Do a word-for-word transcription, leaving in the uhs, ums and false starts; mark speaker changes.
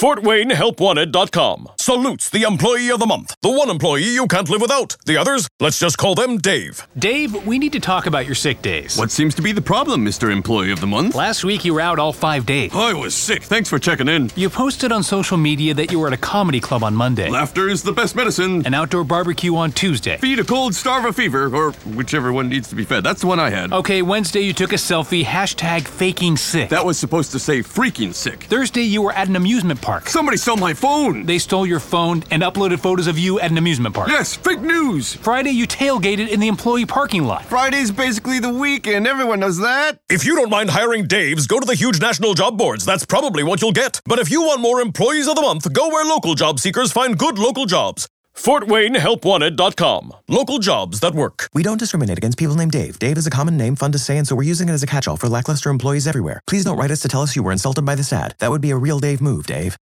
Speaker 1: Fort Wayne Help Wanted dot com salutes the Employee of the Month. The one employee you can't live without. The others, let's just call them Dave.
Speaker 2: Dave, we need to talk about your sick days.
Speaker 3: What seems to be the problem, Mister Employee of the Month?
Speaker 2: Last week you were out all five days.
Speaker 3: I was sick. Thanks for checking in.
Speaker 2: You posted on social media that you were at a comedy club on Monday.
Speaker 3: Laughter is the best medicine.
Speaker 2: An outdoor barbecue on Tuesday.
Speaker 3: Feed a cold, starve a fever, or whichever one needs to be fed. That's the one I had.
Speaker 2: Okay, Wednesday you took a selfie, hashtag faking sick.
Speaker 3: That was supposed to say freaking sick.
Speaker 2: Thursday you were at an amusement park.
Speaker 3: Somebody stole my phone.
Speaker 2: They stole your phone and uploaded photos of you at an amusement park.
Speaker 3: Yes, fake news.
Speaker 2: Friday you tailgated in the employee parking lot.
Speaker 3: Friday's basically the weekend. Everyone knows that.
Speaker 1: If you don't mind hiring Daves, go to the huge national job boards. That's probably what you'll get. But if you want more Employees of the Month, go where local job seekers find good local jobs. Fort Wayne Help Wanted dot com. Local jobs that work.
Speaker 4: We don't discriminate against people named Dave. Dave is a common name, fun to say, and so we're using it as a catch-all for lackluster employees everywhere. Please don't write us to tell us you were insulted by this ad. That would be a real Dave move, Dave.